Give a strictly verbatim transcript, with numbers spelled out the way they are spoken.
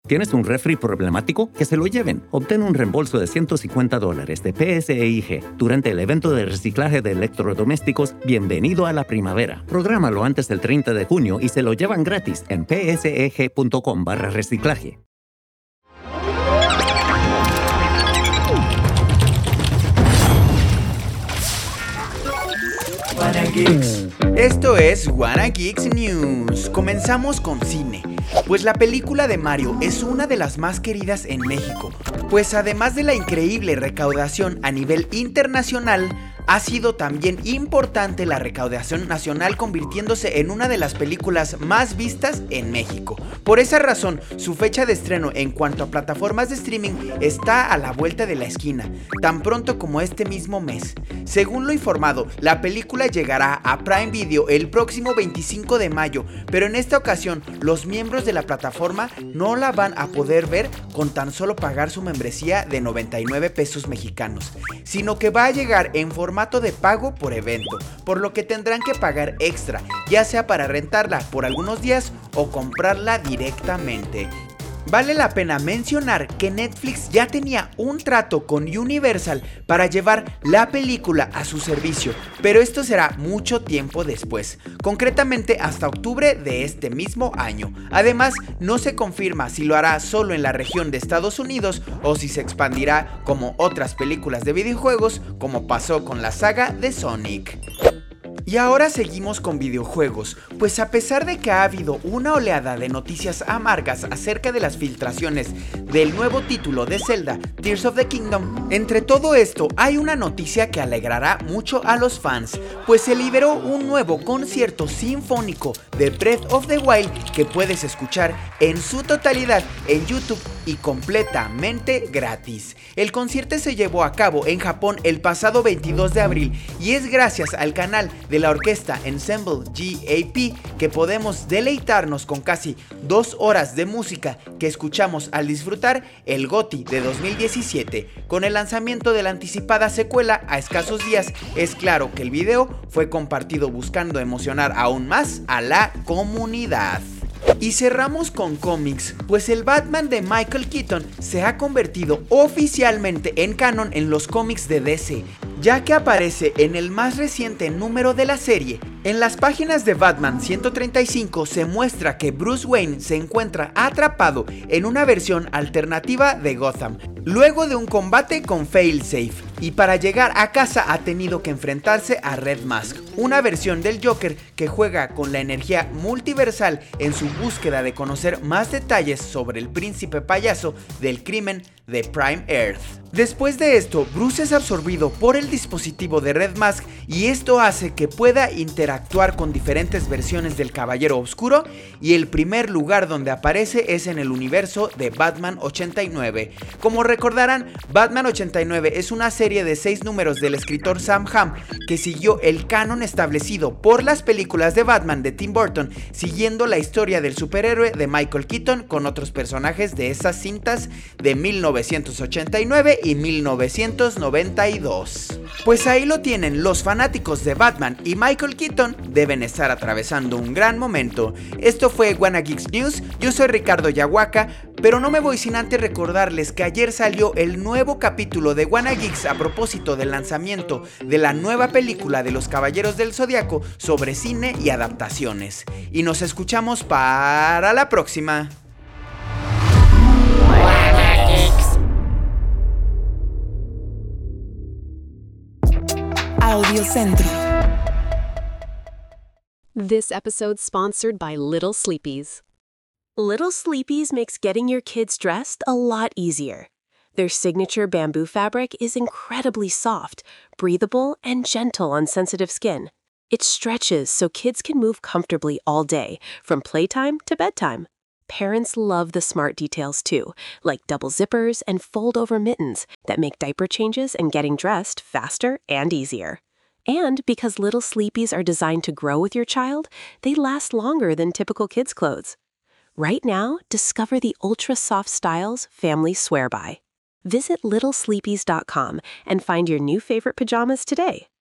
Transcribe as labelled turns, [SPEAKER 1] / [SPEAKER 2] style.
[SPEAKER 1] ¿Tienes un refri problemático? Que se lo lleven. Obtén un reembolso de ciento cincuenta dólares de P S E I G durante el evento de reciclaje de electrodomésticos Bienvenido a la Primavera. Prográmalo antes del treinta de junio y se lo llevan gratis en pseg.com barra reciclaje.
[SPEAKER 2] Wanna Geeks. Esto es Wanna Geeks News. Comenzamos con cine, pues la película de Mario es una de las más queridas en México, pues además de la increíble recaudación a nivel internacional, ha sido también importante la recaudación nacional, convirtiéndose en una de las películas más vistas en México. Por esa razón, su fecha de estreno en cuanto a plataformas de streaming está a la vuelta de la esquina, tan pronto como este mismo mes. Según lo informado, la película llegará a Prime Video el próximo veinticinco de mayo, pero en esta ocasión los miembros de la plataforma no la van a poder ver con tan solo pagar su membresía de noventa y nueve pesos mexicanos, sino que va a llegar en formato de pago por evento, por lo que tendrán que pagar extra, ya sea para rentarla por algunos días o comprarla directamente. Vale la pena mencionar que Netflix ya tenía un trato con Universal para llevar la película a su servicio, pero esto será mucho tiempo después, concretamente hasta octubre de este mismo año. Además, no se confirma si lo hará solo en la región de Estados Unidos o si se expandirá como otras películas de videojuegos, como pasó con la saga de Sonic. Y ahora seguimos con videojuegos, pues a pesar de que ha habido una oleada de noticias amargas acerca de las filtraciones del nuevo título de Zelda, Tears of the Kingdom, entre todo esto hay una noticia que alegrará mucho a los fans, pues se liberó un nuevo concierto sinfónico de Breath of the Wild que puedes escuchar en su totalidad en YouTube y completamente gratis. El concierto se llevó a cabo en Japón el pasado veintidós de abril y es gracias al canal de la orquesta Ensemble G A P que podemos deleitarnos con casi dos horas de música que escuchamos al disfrutar el GOTY de dos mil diecisiete. Con el lanzamiento de la anticipada secuela a escasos días, es claro que el video fue compartido buscando emocionar aún más a la comunidad. Y cerramos con cómics, pues el Batman de Michael Keaton se ha convertido oficialmente en canon en los cómics de D C, ya que aparece en el más reciente número de la serie. En las páginas de Batman ciento treinta y cinco se muestra que Bruce Wayne se encuentra atrapado en una versión alternativa de Gotham, luego de un combate con Failsafe, y para llegar a casa ha tenido que enfrentarse a Red Mask, una versión del Joker que juega con la energía multiversal en su búsqueda de conocer más detalles sobre el príncipe payaso del crimen de Prime Earth. Después de esto, Bruce es absorbido por el dispositivo de Red Mask y esto hace que pueda interactuar con diferentes versiones del Caballero Oscuro, y el primer lugar donde aparece es en el universo de Batman ochenta y nueve. Como recordarán, Batman ochenta y nueve es una serie de seis números del escritor Sam Hamm que siguió el canon establecido por las películas de Batman de Tim Burton, siguiendo la historia del superhéroe de Michael Keaton con otros personajes de esas cintas de mil novecientos ochenta y nueve y mil novecientos noventa y dos. Pues ahí lo tienen, los fanáticos de Batman y Michael Keaton deben estar atravesando un gran momento. Esto fue Wanna Geeks News, yo soy Ricardo Yahuaca, pero no me voy sin antes recordarles que ayer salió el nuevo capítulo de Wanna Geeks a propósito del lanzamiento de la nueva película de los Caballeros del Zodiaco sobre cine y adaptaciones. Y nos escuchamos para la próxima.
[SPEAKER 3] Audio Centro.
[SPEAKER 4] This episode sponsored by Little Sleepies. Little Sleepies makes getting your kids dressed a lot easier. Their signature bamboo fabric is incredibly soft, breathable, and gentle on sensitive skin. It stretches so kids can move comfortably all day, from playtime to bedtime. Parents love the smart details too, like double zippers and fold-over mittens that make diaper changes and getting dressed faster and easier. And because Little Sleepies are designed to grow with your child, they last longer than typical kids' clothes. Right now, discover the ultra-soft styles families swear by. Visit little sleepies dot com and find your new favorite pajamas today.